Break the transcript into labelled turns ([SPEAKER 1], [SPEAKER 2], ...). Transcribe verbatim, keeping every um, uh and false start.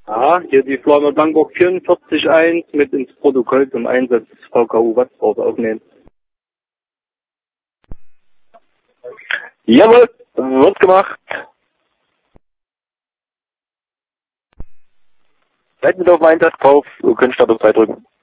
[SPEAKER 1] Ja, hier die Firma Blankenburg vierundvierzig eins mit ins Protokoll zum Einsatz des V K U-Wattbord aufnehmen.
[SPEAKER 2] Jawohl, wird gemacht. Seid mit auf den Einsatz drauf, ihr könnt Start auf drei drücken.